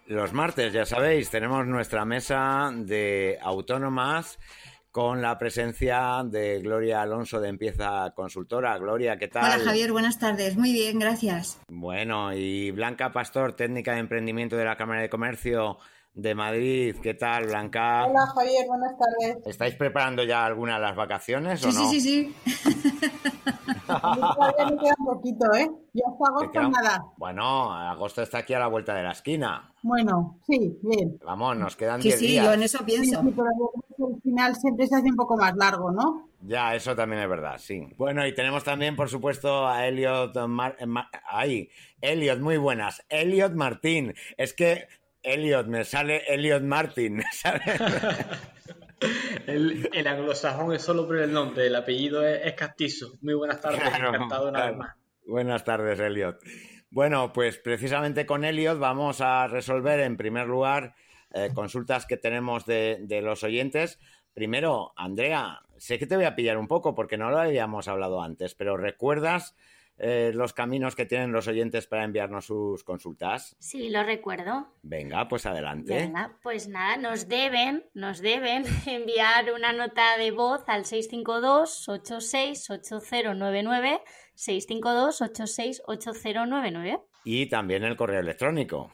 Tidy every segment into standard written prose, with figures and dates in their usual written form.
Los martes, ya sabéis, tenemos nuestra mesa de autónomas con la presencia de Gloria Alonso de Empieza Consultora. Gloria, ¿qué tal? Hola Javier, buenas tardes. Muy bien, gracias. Bueno, y Blanca Pastor, técnica de emprendimiento de la Cámara de Comercio de Madrid. ¿Qué tal, Blanca? Hola Javier, buenas tardes. ¿Estáis preparando ya alguna de las vacaciones o no? Sí. Todavía me queda un poquito, ¿eh? Ya hasta agosto nada. Bueno, agosto está aquí a la vuelta de la esquina. Bueno, sí, bien. Vamos, nos quedan 10 días. Sí, yo en eso pienso. Sí, pero al final siempre se hace un poco más largo, ¿no? Ya, eso también es verdad, sí. Bueno, y tenemos también, por supuesto, a Elliot... Elliot, muy buenas. Elliot Martín. Es que Elliot, me sale Elliot Martin, ¿sabes? El anglosajón es solo por el nombre, el apellido es castizo. Muy buenas tardes, claro, encantado una vez más. Buenas tardes, Elliot. Bueno, pues precisamente con Elliot vamos a resolver en primer lugar consultas que tenemos de los oyentes. Primero, Andrea, sé que te voy a pillar un poco porque no lo habíamos hablado antes, pero ¿recuerdas los caminos que tienen los oyentes para enviarnos sus consultas? Sí, lo recuerdo. Venga, pues adelante. Venga, pues nada, nos deben enviar una nota de voz al 652-868099, 652-868099. Y también el correo electrónico.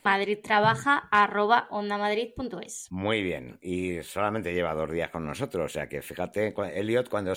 madridtrabaja@ondamadrid.es. Muy bien. Y solamente lleva 2 días con nosotros. O sea que fíjate, Elliot, cuando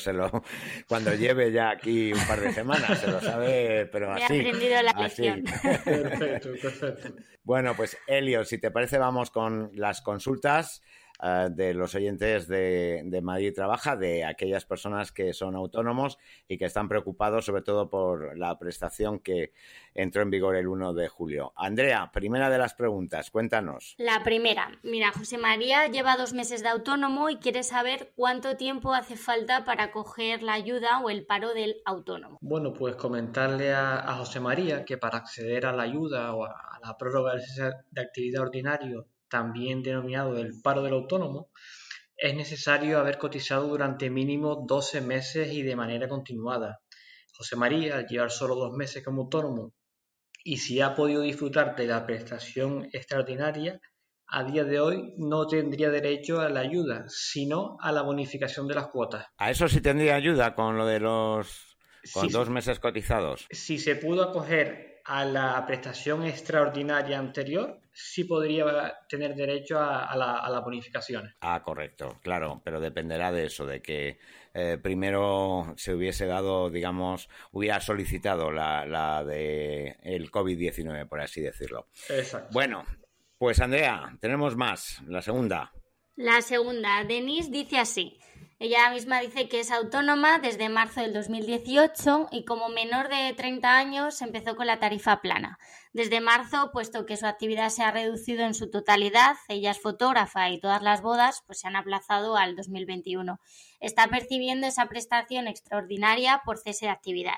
lleve ya aquí un par de semanas, se lo sabe, pero así. Me he aprendido la lección. Perfecto. Bueno, pues Elliot, si te parece, vamos con las consultas de los oyentes de Madrid Trabaja, de aquellas personas que son autónomos y que están preocupados sobre todo por la prestación que entró en vigor el 1 de julio. Andrea, primera de las preguntas, cuéntanos. La primera, mira, José María lleva 2 meses de autónomo y quiere saber cuánto tiempo hace falta para coger la ayuda o el paro del autónomo. Bueno, pues comentarle a José María que para acceder a la ayuda o a la prórroga de actividad ordinario, también denominado el paro del autónomo, es necesario haber cotizado durante mínimo 12 meses y de manera continuada. José María, al llevar solo 2 meses como autónomo y si ha podido disfrutar de la prestación extraordinaria, a día de hoy no tendría derecho a la ayuda, sino a la bonificación de las cuotas. ¿A eso sí tendría ayuda con lo de los... con 2 meses cotizados? Si se pudo acoger a la prestación extraordinaria anterior, sí podría tener derecho a la bonificación. Ah, correcto, claro, pero dependerá de eso, de que primero se hubiese dado, digamos, hubiera solicitado la de el COVID-19, por así decirlo. Exacto. Bueno, pues Andrea, tenemos más, la segunda. La segunda, Denise dice así. Ella misma dice que es autónoma desde marzo del 2018 y como menor de 30 años empezó con la tarifa plana. Desde marzo, puesto que su actividad se ha reducido en su totalidad, ella es fotógrafa y todas las bodas pues se han aplazado al 2021. Está percibiendo esa prestación extraordinaria por cese de actividad.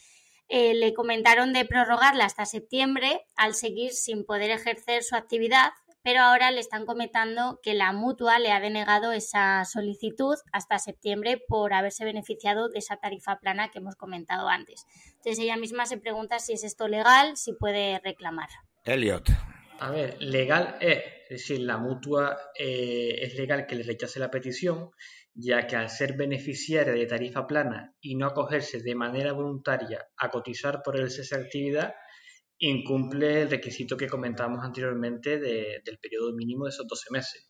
Le comentaron de prorrogarla hasta septiembre al seguir sin poder ejercer su actividad, pero ahora le están comentando que la Mutua le ha denegado esa solicitud hasta septiembre por haberse beneficiado de esa tarifa plana que hemos comentado antes. Entonces ella misma se pregunta si es esto legal, si puede reclamar. Elliot. A ver, legal es decir, la Mutua es legal que le rechace la petición, ya que al ser beneficiaria de tarifa plana y no acogerse de manera voluntaria a cotizar por el cese de actividad, incumple el requisito que comentamos anteriormente del periodo mínimo de esos 12 meses.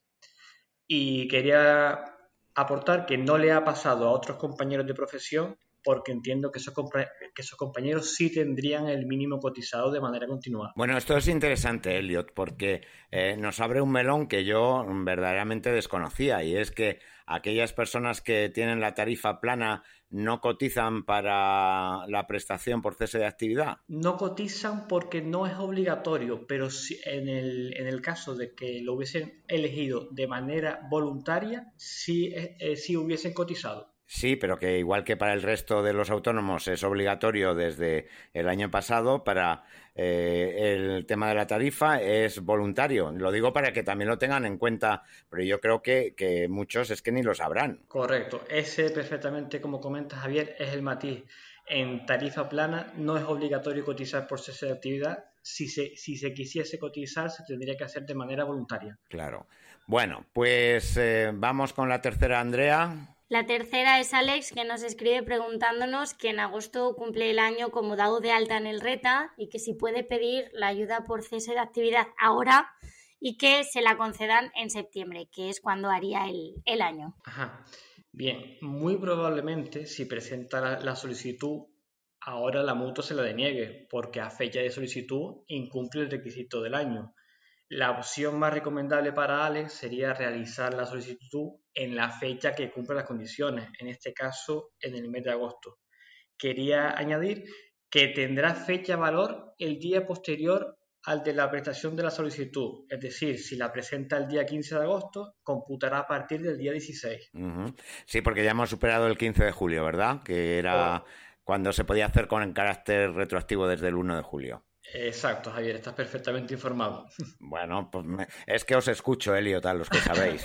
Y quería aportar que no le ha pasado a otros compañeros de profesión porque entiendo que esos compañeros sí tendrían el mínimo cotizado de manera continuada. Bueno, esto es interesante, Elliot, porque nos abre un melón que yo verdaderamente desconocía, y es que aquellas personas que tienen la tarifa plana no cotizan para la prestación por cese de actividad. No cotizan porque no es obligatorio, pero si en el caso de que lo hubiesen elegido de manera voluntaria, sí hubiesen cotizado. Sí, pero que igual que para el resto de los autónomos es obligatorio desde el año pasado, para el tema de la tarifa es voluntario. Lo digo para que también lo tengan en cuenta, pero yo creo que muchos es que ni lo sabrán. Correcto. Ese perfectamente, como comenta Javier, es el matiz. En tarifa plana no es obligatorio cotizar por cese de actividad. Si se quisiese cotizar, se tendría que hacer de manera voluntaria. Claro. Bueno, pues vamos con la tercera, Andrea. La tercera es Alex, que nos escribe preguntándonos que en agosto cumple el año como dado de alta en el RETA y que si puede pedir la ayuda por cese de actividad ahora y que se la concedan en septiembre, que es cuando haría el año. Ajá. Bien, muy probablemente si presenta la solicitud, ahora la mutua se la deniegue, porque a fecha de solicitud incumple el requisito del año. La opción más recomendable para Alex sería realizar la solicitud en la fecha que cumpla las condiciones, en este caso en el mes de agosto. Quería añadir que tendrá fecha valor el día posterior al de la prestación de la solicitud, es decir, si la presenta el día 15 de agosto, computará a partir del día 16. Uh-huh. Sí, porque ya hemos superado el 15 de julio, ¿verdad? Que era cuando se podía hacer con carácter retroactivo desde el 1 de julio. Exacto, Javier, estás perfectamente informado. Bueno, pues es que os escucho, Elliot, a los que sabéis.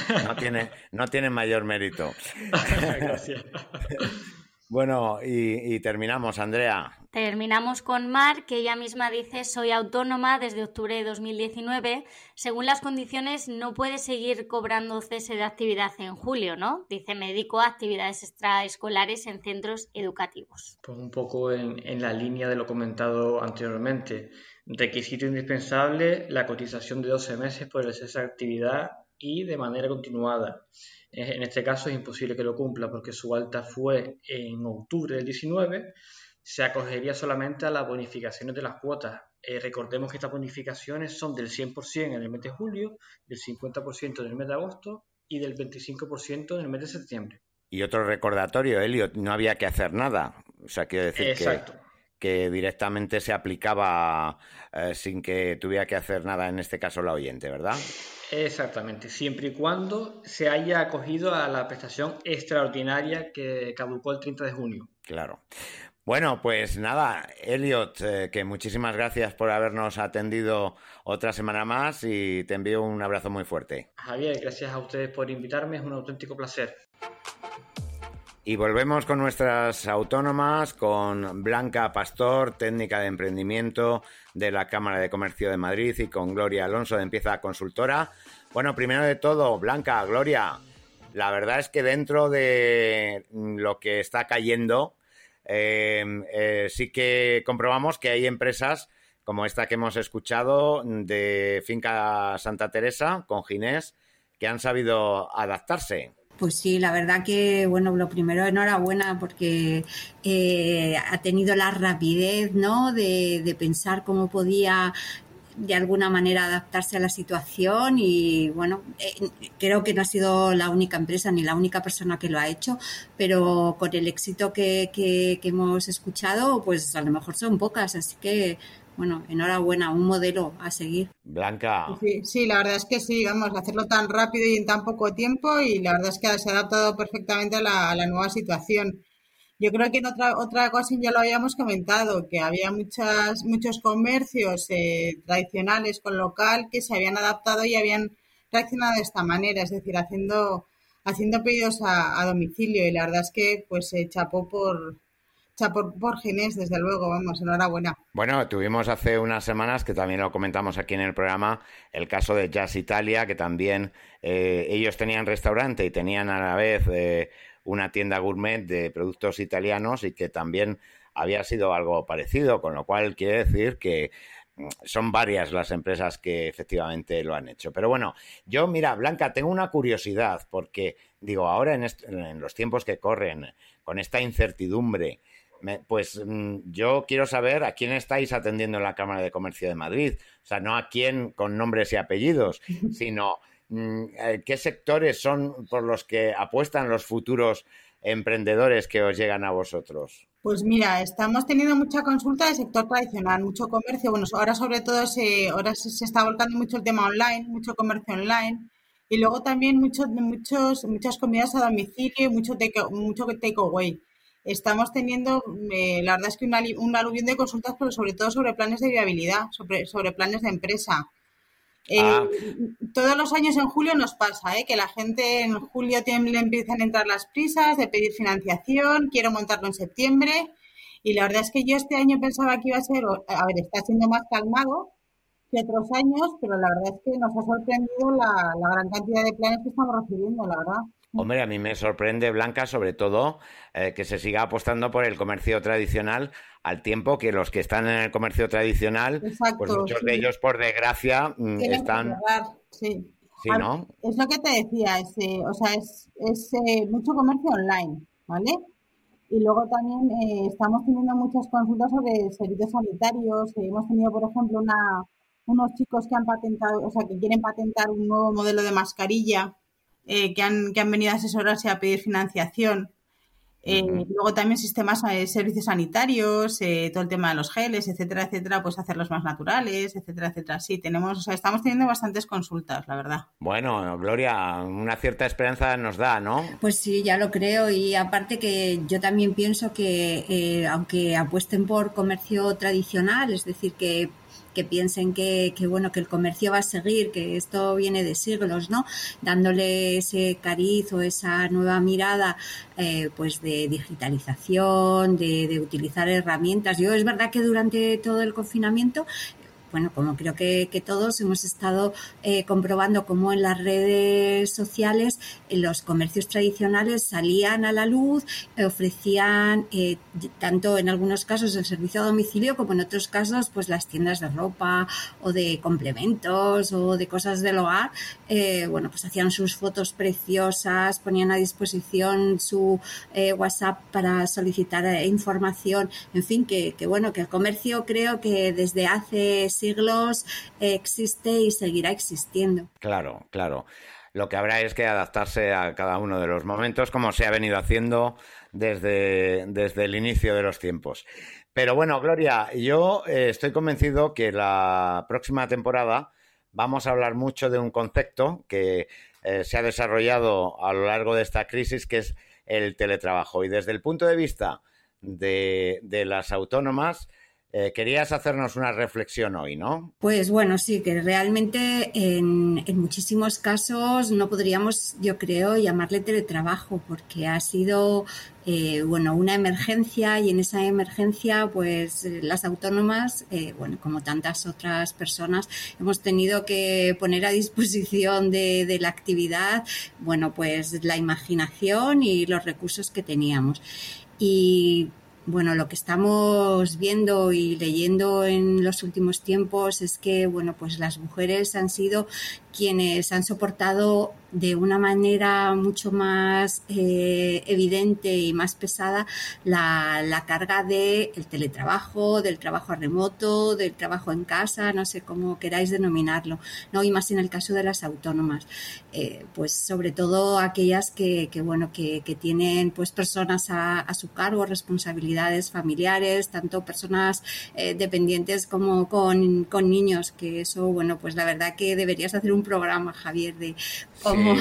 No tiene mayor mérito. Gracias. Bueno, y terminamos, Andrea. Terminamos con Mar, que ella misma dice: soy autónoma desde octubre de 2019. Según las condiciones no puede seguir cobrando cese de actividad en julio, ¿no? Dice, me dedico a actividades extraescolares en centros educativos. Pues un poco en la línea de lo comentado anteriormente. Requisito indispensable, la cotización de 12 meses por el cese de actividad y de manera continuada. En este caso es imposible que lo cumpla porque su alta fue en octubre del 19. Se acogería solamente a las bonificaciones de las cuotas. Recordemos que estas bonificaciones son del 100% en el mes de julio, del 50% en el mes de agosto y del 25% en el mes de septiembre. Y otro recordatorio, Elliot, no había que hacer nada. O sea, quiero decir que directamente se aplicaba sin que tuviera que hacer nada, en este caso la oyente, ¿verdad? Exactamente, siempre y cuando se haya acogido a la prestación extraordinaria que caducó el 30 de junio. Claro. Bueno, pues nada, Elliot, que muchísimas gracias por habernos atendido otra semana más y te envío un abrazo muy fuerte. Javier, gracias a ustedes por invitarme, es un auténtico placer. Y volvemos con nuestras autónomas, con Blanca Pastor, técnica de emprendimiento de la Cámara de Comercio de Madrid, y con Gloria Alonso de Empieza Consultora. Bueno, primero de todo, Blanca, Gloria, la verdad es que dentro de lo que está cayendo, sí que comprobamos que hay empresas como esta que hemos escuchado de Finca Santa Teresa, con Ginés, que han sabido adaptarse. Pues sí, la verdad que, bueno, lo primero, enhorabuena porque ha tenido la rapidez, ¿no?, de pensar cómo podía de alguna manera adaptarse a la situación y, bueno, creo que no ha sido la única empresa ni la única persona que lo ha hecho, pero con el éxito que hemos escuchado, pues a lo mejor son pocas, así que, bueno, enhorabuena, un modelo a seguir. Blanca. Sí, la verdad es que sí, vamos a hacerlo tan rápido y en tan poco tiempo, y la verdad es que se ha adaptado perfectamente a la nueva situación. Yo creo que en otra cosa ya lo habíamos comentado, que había muchos comercios tradicionales con local que se habían adaptado y habían reaccionado de esta manera, es decir, haciendo pedidos a domicilio, y la verdad es que pues chapó por Ginés, desde luego, vamos, enhorabuena. Bueno, tuvimos hace unas semanas, que también lo comentamos aquí en el programa, el caso de Jazz Italia, que también ellos tenían restaurante y tenían a la vez una tienda gourmet de productos italianos, y que también había sido algo parecido, con lo cual quiere decir que son varias las empresas que efectivamente lo han hecho. Pero bueno, yo, mira, Blanca, tengo una curiosidad, porque digo, ahora en los tiempos que corren, con esta incertidumbre, pues yo quiero saber a quién estáis atendiendo en la Cámara de Comercio de Madrid. O sea, no a quién con nombres y apellidos, sino qué sectores son por los que apuestan los futuros emprendedores que os llegan a vosotros. Pues mira, estamos teniendo mucha consulta del sector tradicional, mucho comercio. Bueno, ahora sobre todo ahora se está volcando mucho el tema online, mucho comercio online. Y luego también muchas comidas a domicilio y mucho takeaway. Estamos teniendo, la verdad es que un aluvión de consultas, pero sobre todo sobre planes de viabilidad, sobre planes de empresa. Todos los años en julio nos pasa, que la gente en julio le empiezan a entrar las prisas de pedir financiación, quiero montarlo en septiembre, Y la verdad es que yo este año pensaba que iba a ser, a ver, está siendo más calmado que otros años, pero la verdad es que nos ha sorprendido la gran cantidad de planes que estamos recibiendo, la verdad. Hombre, a mí me sorprende, Blanca, sobre todo, que se siga apostando por el comercio tradicional, al tiempo que los que están en el comercio tradicional, Exacto, pues muchos sí. de ellos, por desgracia, Tienen que están... cerrar, sí. Sí, ¿no? Es lo que te decía, o sea, es mucho comercio online, ¿vale? Y luego también estamos teniendo muchas consultas sobre servicios sanitarios. Hemos tenido, por ejemplo, unos chicos que han patentado, o sea, que quieren patentar un nuevo modelo de mascarilla, que han venido a asesorarse a pedir financiación. Luego también sistemas de servicios sanitarios, todo el tema de los geles, etcétera, etcétera, pues hacerlos más naturales, etcétera, etcétera. Sí, o sea, estamos teniendo bastantes consultas, la verdad. Bueno, Gloria, una cierta esperanza nos da, ¿no? Pues sí, ya lo creo, y aparte que yo también pienso que aunque apuesten por comercio tradicional, es decir, que piensen que bueno, que el comercio va a seguir, que esto viene de siglos, ¿no? Dándole ese cariz o esa nueva mirada pues de digitalización, de utilizar herramientas. Yo es verdad que durante todo el confinamiento, bueno, como creo que todos hemos estado comprobando cómo en las redes sociales los comercios tradicionales salían a la luz, ofrecían tanto en algunos casos el servicio a domicilio como en otros casos pues las tiendas de ropa o de complementos o de cosas del hogar. Bueno, pues hacían sus fotos preciosas, ponían a disposición su WhatsApp para solicitar información, en fin, que bueno, que el comercio creo que desde hace siglos existe y seguirá existiendo. Claro, claro. Lo que habrá es que adaptarse a cada uno de los momentos, como se ha venido haciendo desde el inicio de los tiempos. Pero bueno, Gloria, yo estoy convencido que la próxima temporada vamos a hablar mucho de un concepto que se ha desarrollado a lo largo de esta crisis, que es el teletrabajo. Y desde el punto de vista de las autónomas, querías hacernos una reflexión hoy, ¿no? Pues bueno, sí, que realmente en muchísimos casos no podríamos, yo creo, llamarle teletrabajo, porque ha sido bueno, una emergencia, y en esa emergencia pues las autónomas, bueno, como tantas otras personas, hemos tenido que poner a disposición de la actividad, bueno, pues la imaginación y los recursos que teníamos. Y bueno, lo que estamos viendo y leyendo en los últimos tiempos es que, bueno, pues las mujeres han sido quienes han soportado de una manera mucho más evidente y más pesada la carga del teletrabajo, del trabajo remoto, del trabajo en casa, no sé cómo queráis denominarlo, ¿no? Y más en el caso de las autónomas, pues sobre todo aquellas que tienen pues personas a su cargo, responsabilidades familiares, tanto personas dependientes como con niños, que eso, bueno, pues la verdad que deberías hacer un programa, Javier, de cómo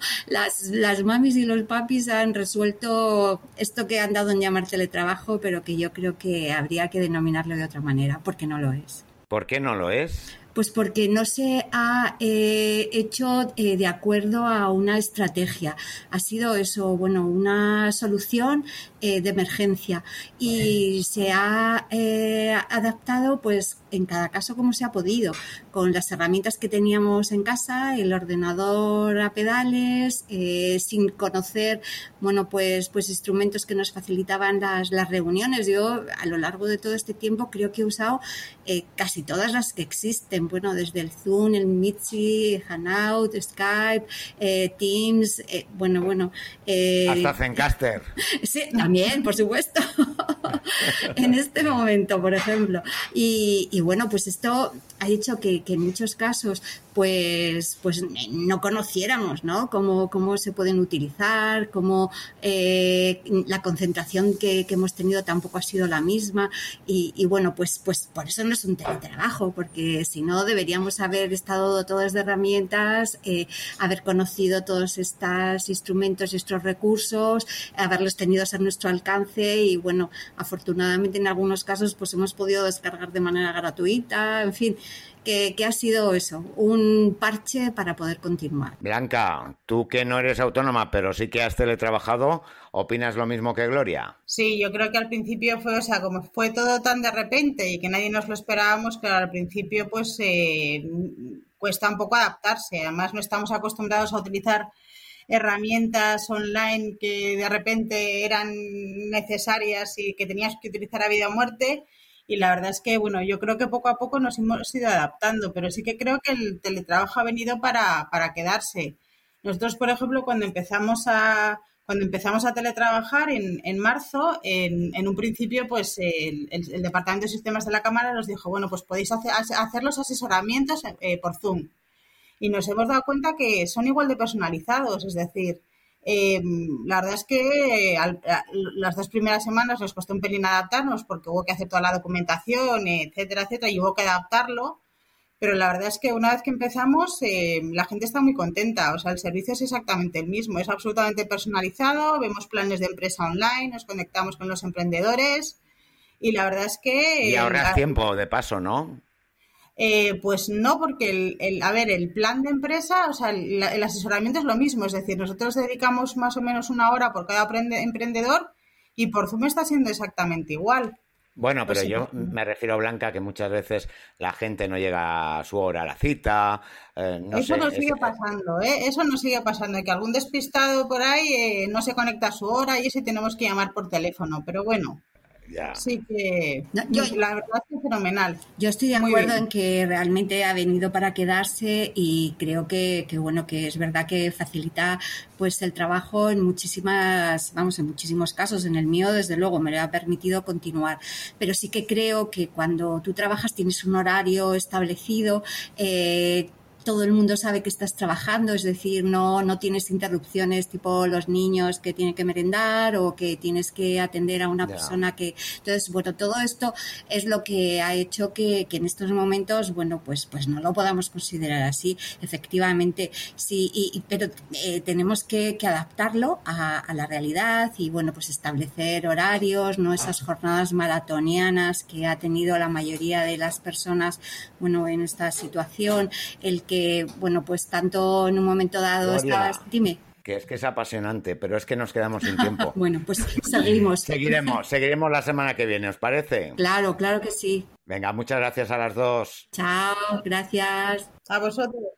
las mamis y los papis han resuelto esto que han dado en llamar teletrabajo, pero que yo creo que habría que denominarlo de otra manera, porque no lo es. ¿Por qué no lo es? Pues porque no se ha hecho de acuerdo a una estrategia. Ha sido eso, bueno, una solución de emergencia, y se ha adaptado pues en cada caso como se ha podido, con las herramientas que teníamos en casa, el ordenador a pedales, sin conocer, bueno, pues instrumentos que nos facilitaban las reuniones. Yo a lo largo de todo este tiempo creo que he usado casi todas las que existen, bueno, desde el Zoom, el Meetsy, Hangout, Skype, Teams, hasta Zencaster. Sí, también, por supuesto. En este momento, por ejemplo. Y bueno, pues esto ha hecho que en muchos casos pues no conociéramos, ¿no? Cómo se pueden utilizar, cómo la concentración que hemos tenido tampoco ha sido la misma, y bueno, pues por eso no es un teletrabajo, porque si no deberíamos haber estado dotados de herramientas, haber conocido todos estos instrumentos y estos recursos, haberlos tenido a nuestro alcance, y bueno, afortunadamente en algunos casos pues hemos podido descargar de manera gratuita, en fin, que ha sido eso, un parche para poder continuar. Blanca, tú que no eres autónoma, pero sí que has teletrabajado, ¿opinas lo mismo que Gloria? Sí, yo creo que al principio fue, o sea, como fue todo tan de repente y que nadie nos lo esperábamos, claro, al principio pues cuesta un poco adaptarse. Además no estamos acostumbrados a utilizar herramientas online que de repente eran necesarias y que tenías que utilizar a vida o muerte. Y la verdad es que, bueno, yo creo que poco a poco nos hemos ido adaptando, pero sí que creo que el teletrabajo ha venido para quedarse. Nosotros, por ejemplo, cuando empezamos a teletrabajar en marzo, en un principio, pues el Departamento de Sistemas de la Cámara nos dijo, bueno, pues podéis hacer los asesoramientos por Zoom. Y nos hemos dado cuenta que son igual de personalizados, es decir, la verdad es que las 2 primeras semanas nos costó un pelín adaptarnos porque hubo que hacer toda la documentación, etcétera, etcétera, y hubo que adaptarlo. Pero la verdad es que una vez que empezamos, la gente está muy contenta. O sea, el servicio es exactamente el mismo, es absolutamente personalizado, vemos planes de empresa online, nos conectamos con los emprendedores y la verdad es que... Y ahorras tiempo de paso, ¿no? Pues no, porque el plan de empresa, o sea, el asesoramiento es lo mismo, es decir, nosotros dedicamos más o menos 1 hora por cada emprendedor y por Zoom está siendo exactamente igual. Bueno, pero yo me refiero, Blanca, que muchas veces la gente no llega a su hora a la cita. Eso nos sigue pasando, ¿eh? Eso nos sigue pasando, que algún despistado por ahí no se conecta a su hora y ese tenemos que llamar por teléfono, pero bueno. Ya. Sí que la verdad es que fenomenal. Yo estoy de acuerdo en que realmente ha venido para quedarse y creo que bueno, que es verdad que facilita pues el trabajo en muchísimos casos. En el mío, desde luego, me lo ha permitido continuar. Pero sí que creo que cuando tú trabajas tienes un horario establecido, todo el mundo sabe que estás trabajando, es decir, no tienes interrupciones tipo los niños que tienen que merendar o que tienes que atender a una persona que... Entonces, bueno, todo esto es lo que ha hecho que en estos momentos, bueno, pues no lo podamos considerar así. Efectivamente, sí, pero tenemos que adaptarlo a la realidad y, bueno, pues establecer horarios, no esas jornadas maratonianas que ha tenido la mayoría de las personas, bueno, en esta situación, el que bueno, pues tanto en un momento dado estabas... Dime. Que es apasionante, pero es que nos quedamos sin tiempo. Bueno, pues seguimos. Seguiremos la semana que viene, ¿os parece? Claro que sí. Venga, muchas gracias a las dos. Chao, gracias. A vosotros.